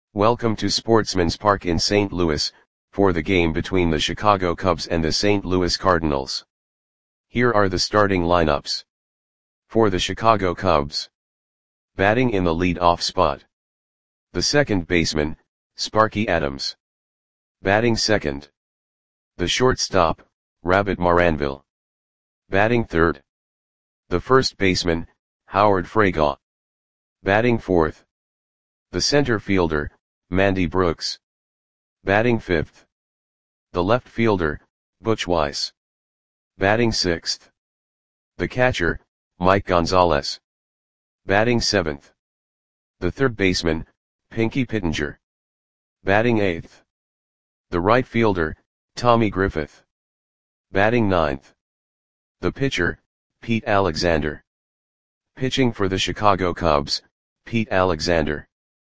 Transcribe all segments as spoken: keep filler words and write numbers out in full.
Welcome to Sportsman's Park in Saint Louis, for the game between the Chicago Cubs and the Saint Louis Cardinals. Here are the starting lineups. For the Chicago Cubs. Batting in the lead-off spot. The second baseman, Sparky Adams. Batting second. The shortstop, Rabbit Maranville. Batting third. The first baseman, Howard Freygaw. Batting fourth. The center fielder, Mandy Brooks. Batting fifth. The left fielder, Butch Weiss. Batting sixth. The catcher, Mike Gonzalez. Batting seventh. The third baseman, Pinky Pittenger. Batting eighth. The right fielder, Tommy Griffith. Batting ninth. The pitcher, Pete Alexander. Pitching for the Chicago Cubs, Pete Alexander.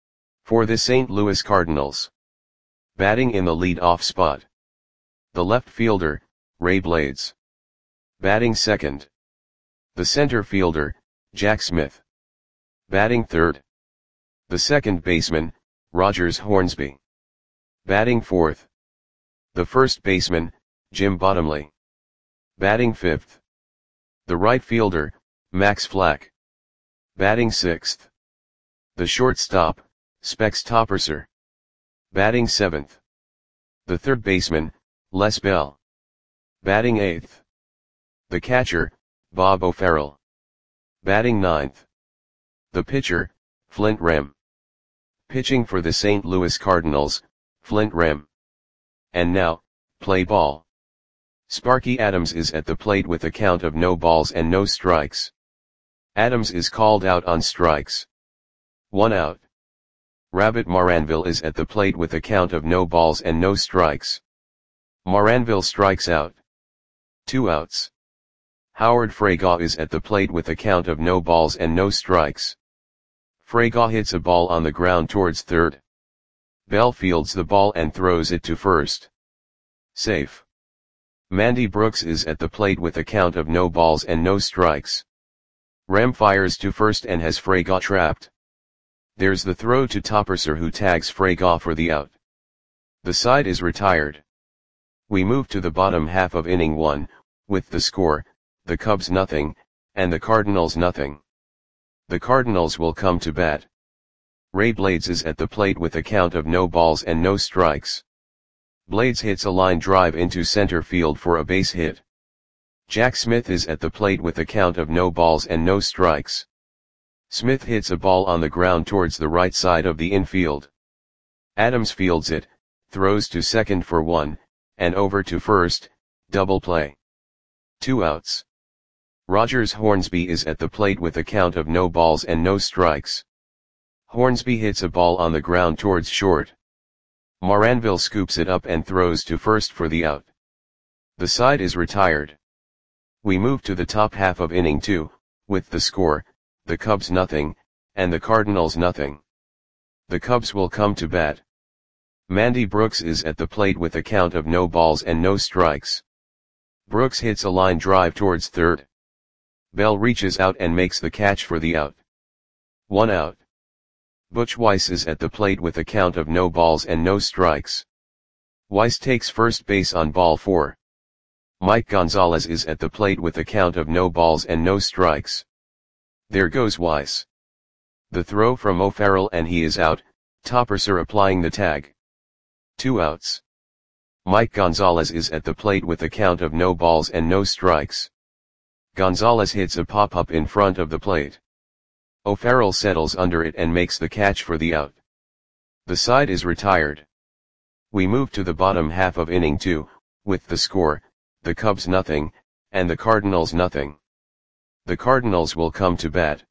For the Saint Louis Cardinals. Batting in the lead-off spot. The left fielder, Ray Blades. Batting second. The center fielder, Jack Smith. Batting third. The second baseman, Rogers Hornsby. Batting fourth. The first baseman, Jim Bottomley. Batting fifth. The right fielder, Max Flack. Batting sixth. The shortstop, Specs Topperser. Batting seventh. The third baseman, Les Bell. Batting eighth. The catcher, Bob O'Farrell. Batting ninth. The pitcher, Flint Rem. Pitching for the Saint Louis Cardinals, Flint Rem. And now, play ball. Sparky Adams is at the plate with a count of no balls and no strikes. Adams is called out on strikes. One out. Rabbit Maranville is at the plate with a count of no balls and no strikes. Maranville strikes out. Two outs. Howard Freygaw is at the plate with a count of no balls and no strikes. Freygaw hits a ball on the ground towards third. Bell fields the ball and throws it to first. Safe. Mandy Brooks is at the plate with a count of no balls and no strikes. Rem fires to first and has Freygaw trapped. There's the throw to Topperser, who tags Freygaw for the out. The side is retired. We move to the bottom half of inning one, with the score, the Cubs nothing, and the Cardinals nothing. The Cardinals will come to bat. Ray Blades is at the plate with a count of no balls and no strikes. Blades hits a line drive into center field for a base hit. Jack Smith is at the plate with a count of no balls and no strikes. Smith hits a ball on the ground towards the right side of the infield. Adams fields it, throws to second for one, and over to first, double play. Two outs. Rogers Hornsby is at the plate with a count of no balls and no strikes. Hornsby hits a ball on the ground towards short. Maranville scoops it up and throws to first for the out. The side is retired. We move to the top half of inning two, with the score, the Cubs nothing, and the Cardinals nothing. The Cubs will come to bat. Mandy Brooks is at the plate with a count of no balls and no strikes. Brooks hits a line drive towards third. Bell reaches out and makes the catch for the out. One out. Butch Weiss is at the plate with a count of no balls and no strikes. Weiss takes first base on ball four. Mike Gonzalez is at the plate with a count of no balls and no strikes. There goes Weiss. The throw from O'Farrell and he is out, Topperser applying the tag. Two outs. Mike Gonzalez is at the plate with a count of no balls and no strikes. Gonzalez hits a pop-up in front of the plate. O'Farrell settles under it and makes the catch for the out. The side is retired. We move to the bottom half of inning two, with the score, the Cubs nothing, and the Cardinals nothing. The Cardinals will come to bat.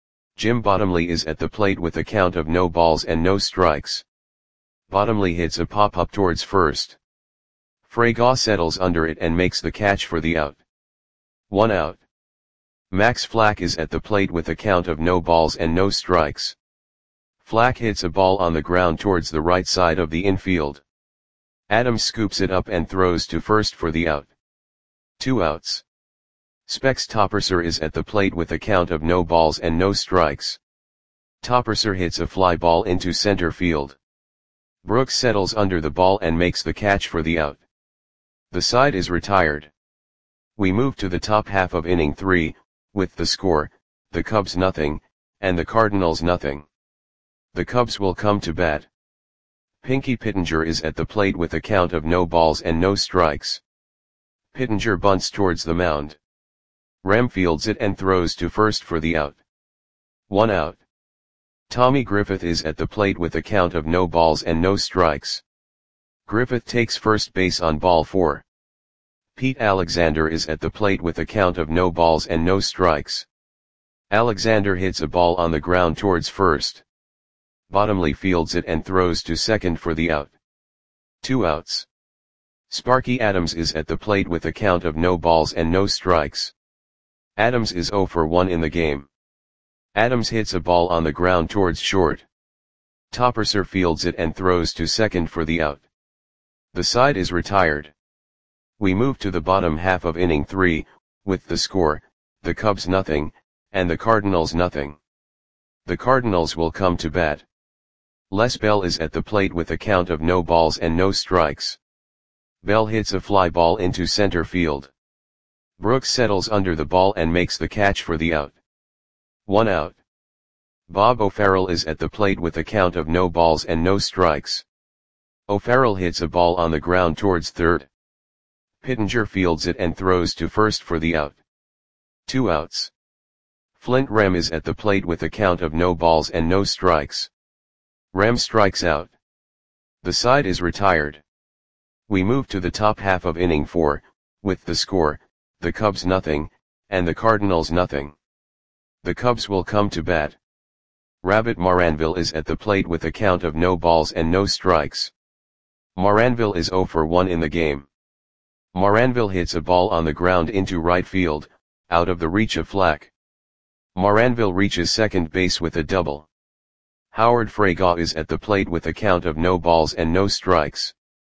Jim Bottomley is at the plate with a count of no balls and no strikes. Bottomley hits a pop-up towards first. Freygaw settles under it and makes the catch for the out. One out. Max Flack is at the plate with a count of no balls and no strikes. Flack hits a ball on the ground towards the right side of the infield. Adams scoops it up and throws to first for the out. Two outs. Specs Topperser is at the plate with a count of no balls and no strikes. Topperser hits a fly ball into center field. Brooks settles under the ball and makes the catch for the out. The side is retired. We move to the top half of inning three, with the score, the Cubs nothing, and the Cardinals nothing. The Cubs will come to bat. Pinky Pittenger is at the plate with a count of no balls and no strikes. Pittenger bunts towards the mound. Rem fields it and throws to first for the out. One out. Tommy Griffith is at the plate with a count of no balls and no strikes. Griffith takes first base on ball four. Pete Alexander is at the plate with a count of no balls and no strikes. Alexander hits a ball on the ground towards first. Bottomley fields it and throws to second for the out. Two outs. Sparky Adams is at the plate with a count of no balls and no strikes. Adams is oh for one in the game. Adams hits a ball on the ground towards short. Topperser fields it and throws to second for the out. The side is retired. We move to the bottom half of inning three, with the score, the Cubs nothing, and the Cardinals nothing. The Cardinals will come to bat. Les Bell is at the plate with a count of no balls and no strikes. Bell hits a fly ball into center field. Brooks settles under the ball and makes the catch for the out. One out. Bob O'Farrell is at the plate with a count of no balls and no strikes. O'Farrell hits a ball on the ground towards third. Pittenger fields it and throws to first for the out. Two outs. Flint Rem is at the plate with a count of no balls and no strikes. Rem strikes out. The side is retired. We move to the top half of inning four, with the score, the Cubs nothing, and the Cardinals nothing. The Cubs will come to bat. Rabbit Moranville is at the plate with a count of no balls and no strikes. Moranville is oh for one in the game. Moranville hits a ball on the ground into right field, out of the reach of Flack. Moranville reaches second base with a double. Howard Fragaw is at the plate with a count of no balls and no strikes.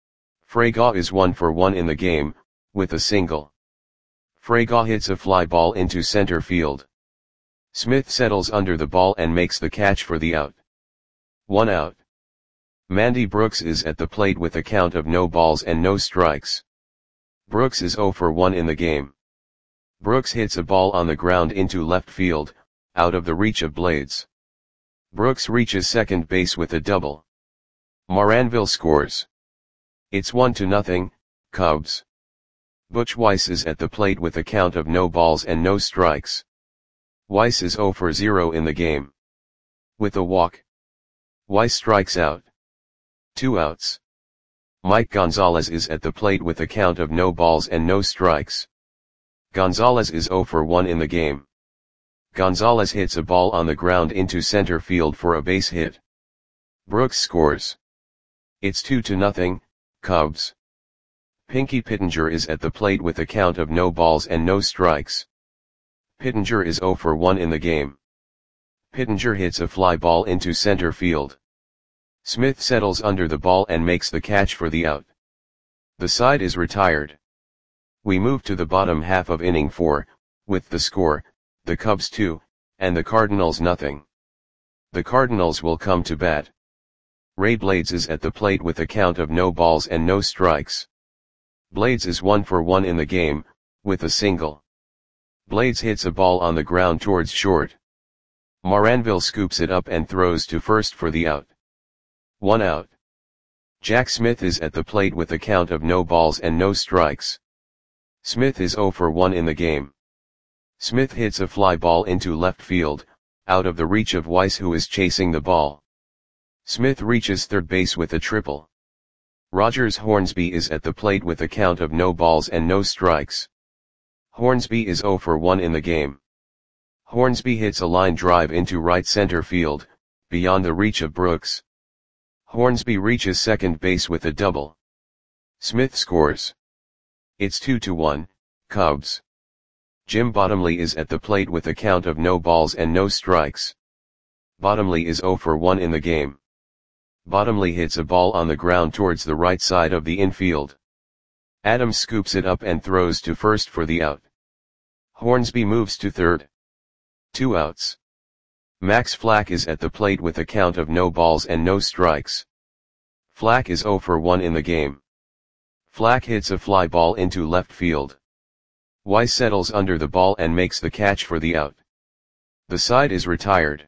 Fragaw is one for one in the game, with a single. Fragaw hits a fly ball into center field. Smith settles under the ball and makes the catch for the out. One out. Mandy Brooks is at the plate with a count of no balls and no strikes. Brooks is oh for one in the game. Brooks hits a ball on the ground into left field, out of the reach of Blades. Brooks reaches second base with a double. Moranville scores. It's one to nothing, Cubs. Butch Weiss is at the plate with a count of no balls and no strikes. Weiss is oh for zero in the game. With a walk. Weiss strikes out. Two outs. Mike Gonzalez is at the plate with a count of no balls and no strikes. Gonzalez is oh for one in the game. Gonzalez hits a ball on the ground into center field for a base hit. Brooks scores. It's two to nothing, Cubs. Pinky Pittenger is at the plate with a count of no balls and no strikes. Pittenger is oh for one in the game. Pittenger hits a fly ball into center field. Smith settles under the ball and makes the catch for the out. The side is retired. We move to the bottom half of inning four, with the score, the Cubs two, and the Cardinals nothing. The Cardinals will come to bat. Ray Blades is at the plate with a count of no balls and no strikes. Blades is one for one in the game, with a single. Blades hits a ball on the ground towards short. Moranville scoops it up and throws to first for the out. One out. Jack Smith is at the plate with a count of no balls and no strikes. Smith is oh for one in the game. Smith hits a fly ball into left field, out of the reach of Weiss who is chasing the ball. Smith reaches third base with a triple. Rogers Hornsby is at the plate with a count of no balls and no strikes. Hornsby is oh for one in the game. Hornsby hits a line drive into right center field, beyond the reach of Brooks. Hornsby reaches second base with a double. Smith scores. It's two to one, Cubs. Jim Bottomley is at the plate with a count of no balls and no strikes. Bottomley is oh for one in the game. Bottomley hits a ball on the ground towards the right side of the infield. Adams scoops it up and throws to first for the out. Hornsby moves to third. Two outs. Max Flack is at the plate with a count of no balls and no strikes. Flack is zero for one in the game. Flack hits a fly ball into left field. Weiss settles under the ball and makes the catch for the out. The side is retired.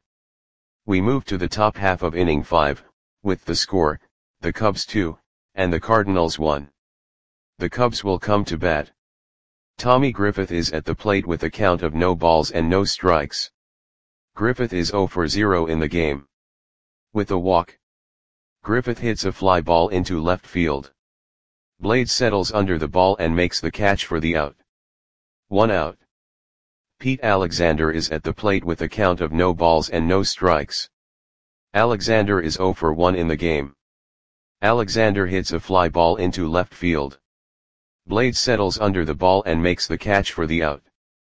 We move to the top half of inning five, with the score, the Cubs two, and the Cardinals one. The Cubs will come to bat. Tommy Griffith is at the plate with a count of no balls and no strikes. Griffith is zero for zero in the game. With a walk, Griffith hits a fly ball into left field. Blades settles under the ball and makes the catch for the out. One out. Pete Alexander is at the plate with a count of no balls and no strikes. Alexander is zero for one in the game. Alexander hits a fly ball into left field. Blades settles under the ball and makes the catch for the out.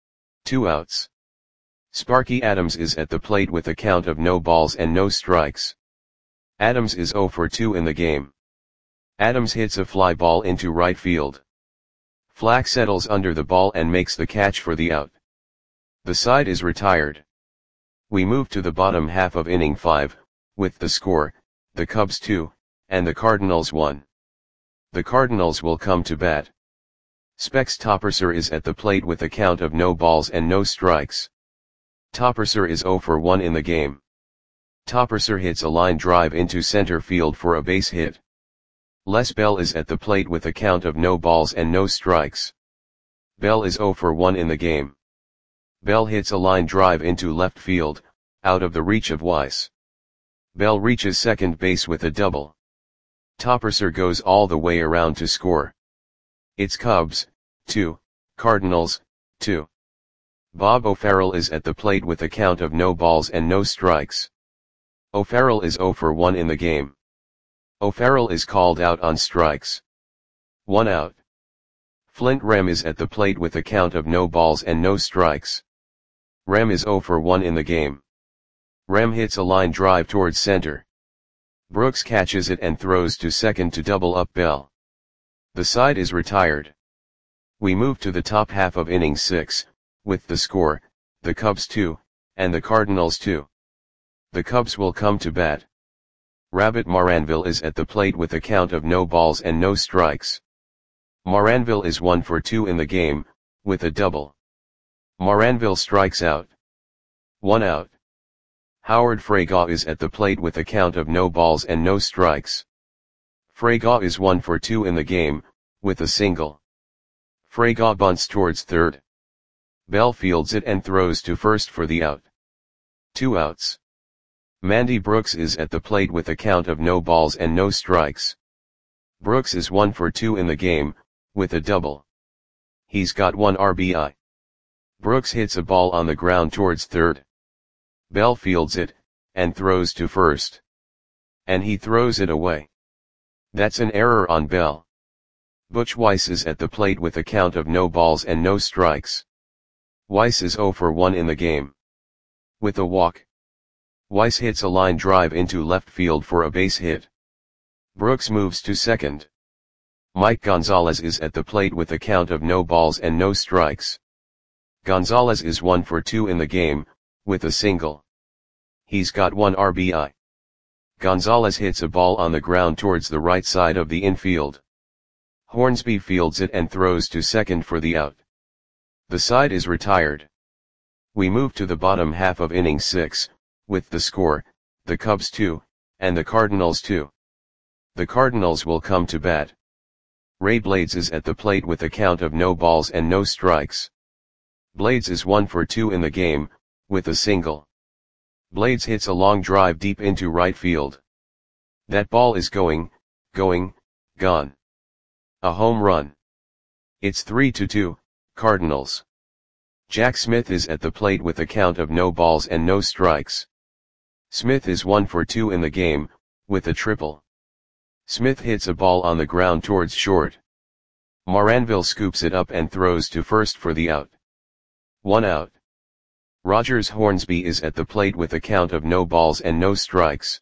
Two outs. Sparky Adams is at the plate with a count of no balls and no strikes. Adams is zero for two in the game. Adams hits a fly ball into right field. Flack settles under the ball and makes the catch for the out. The side is retired. We move to the bottom half of inning five, with the score, the Cubs two, and the Cardinals one. The Cardinals will come to bat. Specs Topperser is at the plate with a count of no balls and no strikes. Topperser is zero for one in the game. Topperser hits a line drive into center field for a base hit. Les Bell is at the plate with a count of no balls and no strikes. Bell is zero for one in the game. Bell hits a line drive into left field, out of the reach of Weiss. Bell reaches second base with a double. Topperser goes all the way around to score. It's Cubs, two, Cardinals, two. Bob O'Farrell is at the plate with a count of no balls and no strikes. O'Farrell is zero for one in the game. O'Farrell is called out on strikes. One out. Flint Rem is at the plate with a count of no balls and no strikes. Rem is zero for one in the game. Rem hits a line drive towards center. Brooks catches it and throws to second to double up Bell. The side is retired. We move to the top half of inning six, with the score, the Cubs two, and the Cardinals two. The Cubs will come to bat. Rabbit Maranville is at the plate with a count of no balls and no strikes. Maranville is one for two in the game, with a double. Maranville strikes out. One out. Howard Fragaw is at the plate with a count of no balls and no strikes. Fragaw is one for two in the game, with a single. Fragaw bunts towards third. Bell fields it and throws to first for the out. Two outs. Mandy Brooks is at the plate with a count of no balls and no strikes. Brooks is one for two in the game, with a double. He's got one R B I. Brooks hits a ball on the ground towards third. Bell fields it, and throws to first. And he throws it away. That's an error on Bell. Butch Weiss is at the plate with a count of no balls and no strikes. Weiss is zero for one in the game. With a walk, Weiss hits a line drive into left field for a base hit. Brooks moves to second. Mike Gonzalez is at the plate with a count of no balls and no strikes. Gonzalez is one for two in the game, with a single. He's got one R B I. Gonzalez hits a ball on the ground towards the right side of the infield. Hornsby fields it and throws to second for the out. The side is retired. We move to the bottom half of inning six, with the score, the Cubs two, and the Cardinals two. The Cardinals will come to bat. Ray Blades is at the plate with a count of no balls and no strikes. Blades is one for two in the game, with a single. Blades hits a long drive deep into right field. That ball is going, going, gone. A home run. It's three to two, Cardinals. Jack Smith is at the plate with a count of no balls and no strikes. Smith is one for two in the game, with a triple. Smith hits a ball on the ground towards short. Maranville scoops it up and throws to first for the out. One out. Rogers Hornsby is at the plate with a count of no balls and no strikes.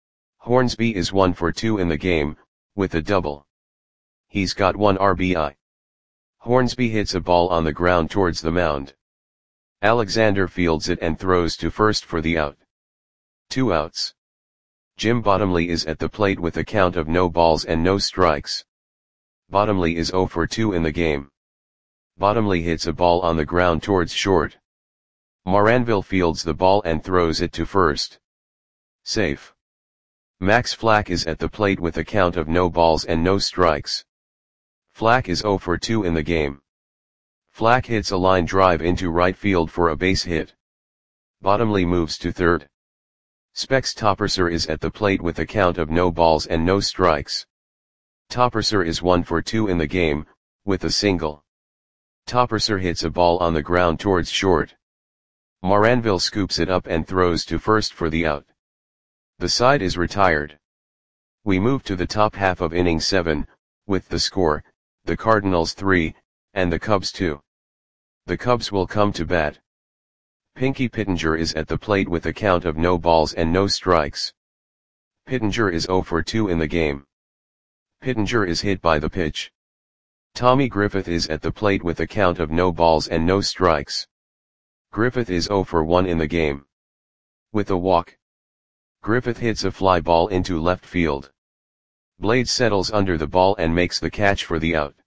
Hornsby is one for two in the game, with a double. He's got one R B I. Hornsby hits a ball on the ground towards the mound. Alexander fields it and throws to first for the out. Two outs. Jim Bottomley is at the plate with a count of no balls and no strikes. Bottomley is zero for two in the game. Bottomley hits a ball on the ground towards short. Moranville fields the ball and throws it to first. Safe. Max Flack is at the plate with a count of no balls and no strikes. Flack is zero for two in the game. Flack hits a line drive into right field for a base hit. Bottomley moves to third. Specs Topperser is at the plate with a count of no balls and no strikes. Topperser is one for two in the game, with a single. Topperser hits a ball on the ground towards short. Moranville scoops it up and throws to first for the out. The side is retired. We move to the top half of inning seven, with the score, the Cardinals three, and the Cubs two. The Cubs will come to bat. Pinky Pittenger is at the plate with a count of no balls and no strikes. Pittenger is zero for two in the game. Pittenger is hit by the pitch. Tommy Griffith is at the plate with a count of no balls and no strikes. Griffith is zero for one in the game. With a walk. Griffith hits a fly ball into left field. Blades settles under the ball and makes the catch for the out.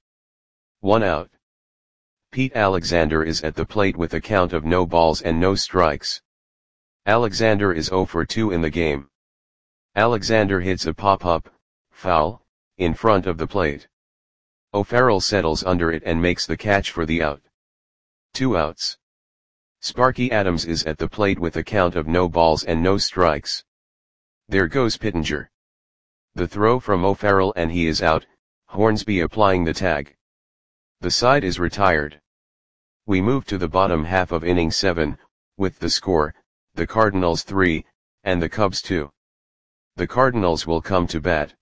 One out. Pete Alexander is at the plate with a count of no balls and no strikes. Alexander is zero for two in the game. Alexander hits a pop-up, foul, in front of the plate. O'Farrell settles under it and makes the catch for the out. Two outs. Sparky Adams is at the plate with a count of no balls and no strikes. There goes Pittenger. The throw from O'Farrell and he is out, Hornsby applying the tag. The side is retired. We move to the bottom half of inning seven, with the score, the Cardinals three, and the Cubs two. The Cardinals will come to bat.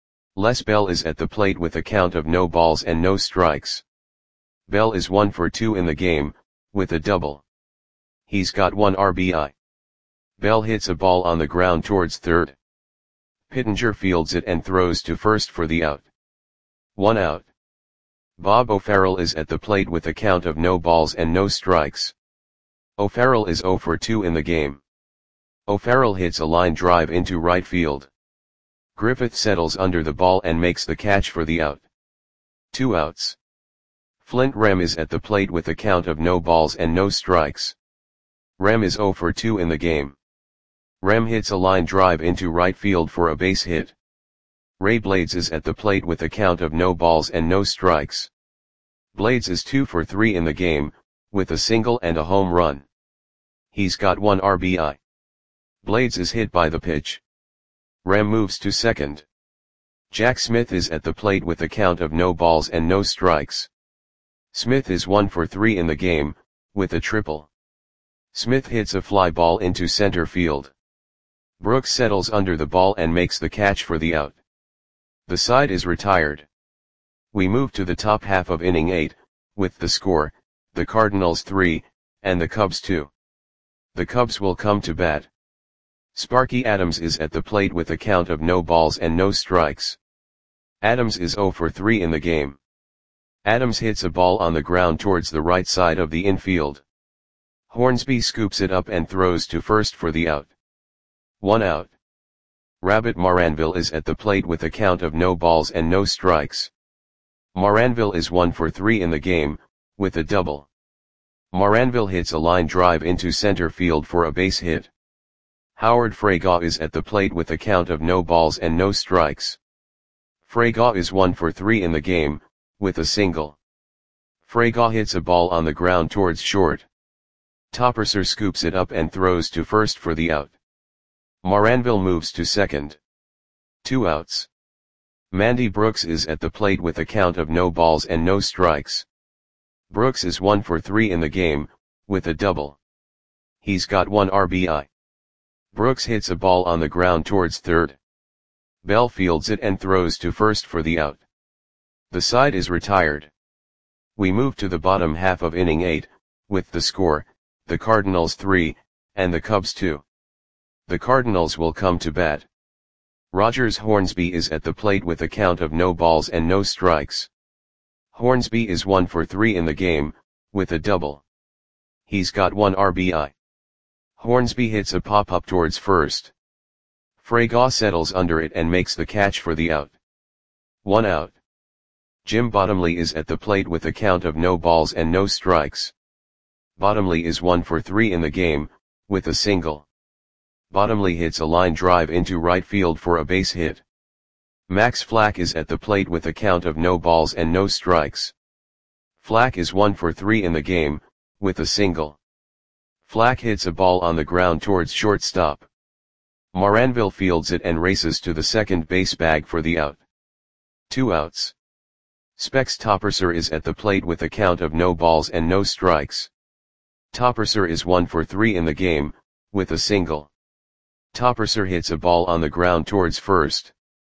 Les Bell is at the plate with a count of no balls and no strikes. Bell is one for two in the game, with a double. He's got one R B I. Bell hits a ball on the ground towards third. Pittenger fields it and throws to first for the out. One out. Bob O'Farrell is at the plate with a count of no balls and no strikes. O'Farrell is zero for two in the game. O'Farrell hits a line drive into right field. Griffith settles under the ball and makes the catch for the out. Two outs. Flint Rem is at the plate with a count of no balls and no strikes. Rem is zero for two in the game. Rem hits a line drive into right field for a base hit. Ray Blades is at the plate with a count of no balls and no strikes. Blades is two for three in the game, with a single and a home run. He's got one R B I. Blades is hit by the pitch. Rem moves to second. Jack Smith is at the plate with a count of no balls and no strikes. Smith is one for three in the game, with a triple. Smith hits a fly ball into center field. Brooks settles under the ball and makes the catch for the out. The side is retired. We move to the top half of inning eight, with the score, the Cardinals three, and the Cubs two. The Cubs will come to bat. Sparky Adams is at the plate with a count of no balls and no strikes. Adams is zero for three in the game. Adams hits a ball on the ground towards the right side of the infield. Hornsby scoops it up and throws to first for the out. One out. Rabbit Moranville is at the plate with a count of no balls and no strikes. Moranville is one for three in the game, with a double. Moranville hits a line drive into center field for a base hit. Howard Fragaw is at the plate with a count of no balls and no strikes. Fragaw is one for three in the game, with a single. Fragaw hits a ball on the ground towards short. Topperser scoops it up and throws to first for the out. Moranville moves to second. Two outs. Mandy Brooks is at the plate with a count of no balls and no strikes. Brooks is one for three in the game, with a double. He's got one R B I. Brooks hits a ball on the ground towards third. Bell fields it and throws to first for the out. The side is retired. We move to the bottom half of inning eight, with the score, the Cardinals three, and the Cubs two. The Cardinals will come to bat. Rogers Hornsby is at the plate with a count of no balls and no strikes. Hornsby is one for three in the game, with a double. He's got one R B I. Hornsby hits a pop-up towards first. Fraga settles under it and makes the catch for the out. One out. Jim Bottomley is at the plate with a count of no balls and no strikes. Bottomley is one for three in the game, with a single. Bottomley hits a line drive into right field for a base hit. Max Flack is at the plate with a count of no balls and no strikes. Flack is one for three in the game, with a single. Flack hits a ball on the ground towards shortstop. Moranville fields it and races to the second base bag for the out. Two outs. Specs Topperser is at the plate with a count of no balls and no strikes. Topperser is one for three in the game, with a single. Topperser hits a ball on the ground towards first.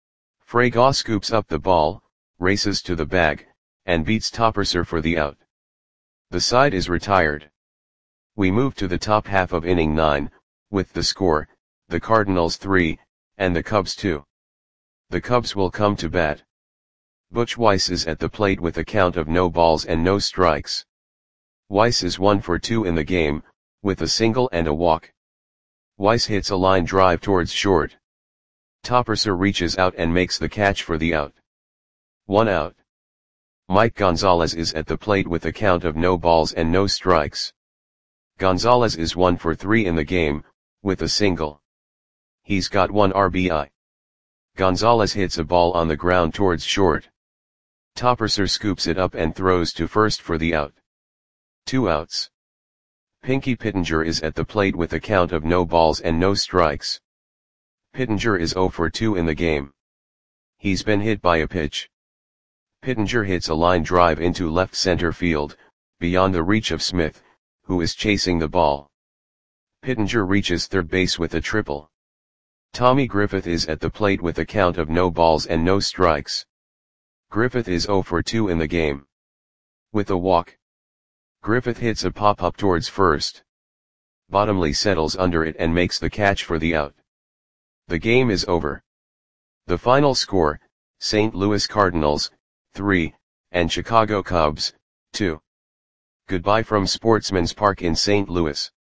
Fraga scoops up the ball, races to the bag, and beats Topperser for the out. The side is retired. We move to the top half of inning nine, with the score, the Cardinals three, and the Cubs two. The Cubs will come to bat. Butch Weiss is at the plate with a count of no balls and no strikes. Weiss is one for two in the game, with a single and a walk. Weiss hits a line drive towards short. Topperser reaches out and makes the catch for the out. One out. Mike Gonzalez is at the plate with a count of no balls and no strikes. Gonzalez is one for three in the game, with a single. He's got one R B I. Gonzalez hits a ball on the ground towards short. Topperser scoops it up and throws to first for the out. Two outs. Pinky Pittenger is at the plate with a count of no balls and no strikes. Pittenger is zero for two in the game. He's been hit by a pitch. Pittenger hits a line drive into left center field, beyond the reach of Smith, who is chasing the ball. Pittenger reaches third base with a triple. Tommy Griffith is at the plate with a count of no balls and no strikes. Griffith is zero for two in the game. With a walk. Griffith hits a pop-up towards first. Bottomley settles under it and makes the catch for the out. The game is over. The final score, Saint Louis Cardinals, three, and Chicago Cubs, two. Goodbye from Sportsman's Park in Saint Louis.